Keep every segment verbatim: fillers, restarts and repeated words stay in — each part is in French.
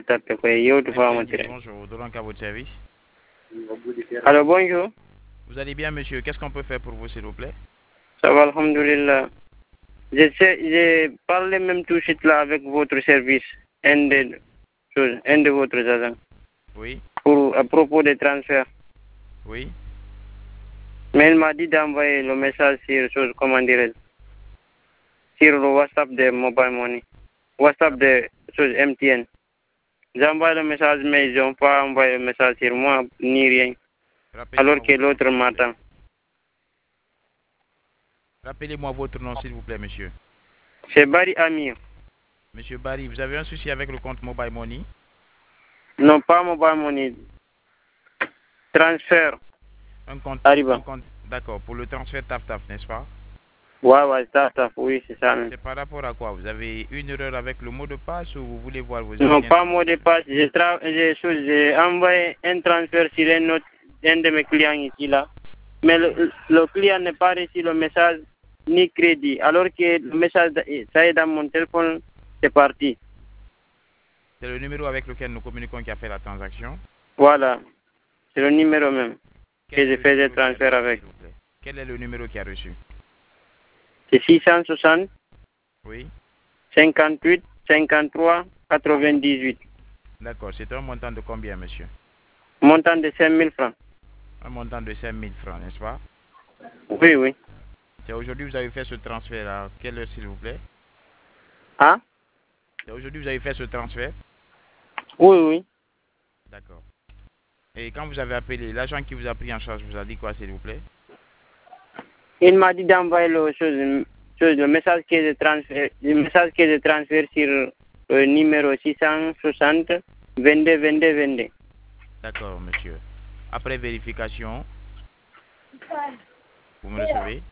tapé quoi, yo tu vas M C N dix, monter. bonjour, donc à votre service. Alors bonjour, Vous allez bien, monsieur? Qu'est-ce qu'on peut faire pour vous, s'il vous plaît? ça va, alhamdoulilah. Je sais, j'ai parlé même tout de suite là avec votre service, un de, chose, un de votre agents, Oui, pour, à propos des transferts. oui. Mais il m'a dit d'envoyer le message sur, chose, comment dirais sur le WhatsApp de Mobile Money, WhatsApp de chose, M T N. J'ai envoyé le message, mais ils n'ont pas envoyé le message sur moi, ni rien. Alors Rappelez-moi que votre nom, l'autre s'il vous plaît. m'attend. Rappelez-moi votre nom, s'il vous plaît, monsieur. C'est Barry Amir. Monsieur Barry, vous avez un souci avec le compte Mobile Money? Non, pas Mobile Money. Transfert. Un compte, Arriba. un compte, d'accord, pour le transfert Taf Taf, n'est-ce pas? Ouais, ouais, ça, ça, oui, c'est ça. C'est par rapport à quoi? Vous avez une erreur avec le mot de passe ou vous voulez voir vos Non, anciens pas transferts? mot de passe. J'ai tra- j'ai chose- j'ai envoyé un transfert sur un, autre, un de mes clients ici, là. Mais le, le client n'a pas reçu le message ni crédit. Alors que le message, ça est dans mon téléphone, c'est parti. C'est le numéro avec lequel nous communiquons qui a fait la transaction. Voilà. C'est le numéro même Quel que est je le faisais numéro qui a transfert reçu, avec. s'il vous plaît? Quel est le numéro qui a reçu? C'est six cent soixante, Oui, cinquante-huit, cinquante-trois, quatre-vingt-dix-huit. d'accord. C'est un montant de combien, monsieur? Montant de cinq mille francs. Un montant de cinq mille francs, n'est-ce pas? Oui, oui. C'est aujourd'hui que vous avez fait ce transfert à quelle heure, s'il vous plaît? Hein? C'est aujourd'hui que vous avez fait ce transfert? Oui, oui. D'accord. Et quand vous avez appelé, l'agent qui vous a pris en charge vous a dit quoi, s'il vous plaît? Il m'a dit d'envoyer le, chose, chose, le message que je transfère, le message que je transfère sur le numéro six cent soixante, vingt-deux, vingt-deux, vingt-deux. D'accord, monsieur. Après vérification, vous me recevez?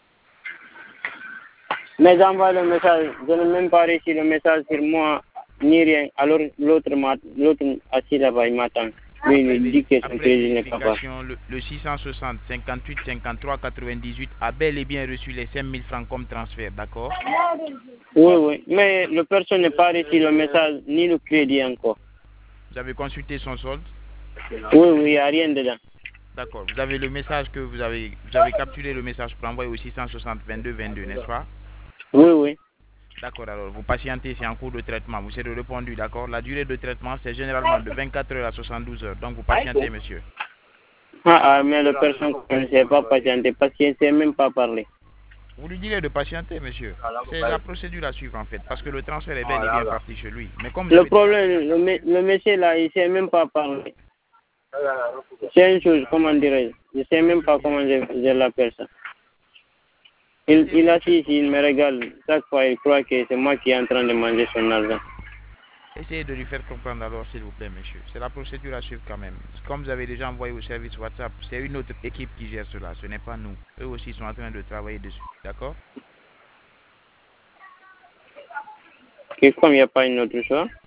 Mais j'envoie le message, je n'ai même pas reçu le message sur moi, ni rien. Alors l'autre l'autre assis là-bas, il m'attend. Lui, Après, il véri- dit que son après crédit n'est pas passé. vérification, le, le six cent soixante, cinquante-huit, cinquante-trois, quatre-vingt-dix-huit a bel et bien reçu les cinq mille francs comme transfert, d'accord? Oui, oui. Mais le personne n'a pas reçu le message, ni le crédit encore. Vous avez consulté son solde? Oui, oui, il n'y a rien dedans. D'accord. Vous avez le message que vous avez, vous avez capturé le message pour envoyer au six cent soixante, vingt-deux, vingt-deux, n'est-ce pas? Oui, oui. D'accord, alors vous patientez, c'est en cours de traitement. Vous serez répondu, d'accord? La durée de traitement, c'est généralement de vingt-quatre heures à soixante-douze heures. Donc vous patientez, monsieur. Ah, ah, mais la personne ne sait pas patienter parce qu'il ne sait même pas parler. Vous lui direz de patienter, monsieur. C'est la procédure à suivre, en fait, parce que le transfert est bel et bien parti chez lui. Mais comme Le j'avais déjà fait problème, la le, me- transfert... le monsieur là, il ne sait même pas parler. C'est une chose, comment dirais-je? Je ne sais même pas comment je, je l'appelle ça. Il, Essayez de il lui faire assis ici, il comprendre. me regarde. Chaque fois, il croit que c'est moi qui est en train de manger son argent. Essayez de lui faire comprendre alors, s'il vous plaît, monsieur. C'est la procédure à suivre quand même. Comme vous avez déjà envoyé au service WhatsApp, c'est une autre équipe qui gère cela. Ce n'est pas nous. Eux aussi sont en train de travailler dessus. D'accord? Et comme il n'y a pas une autre chose,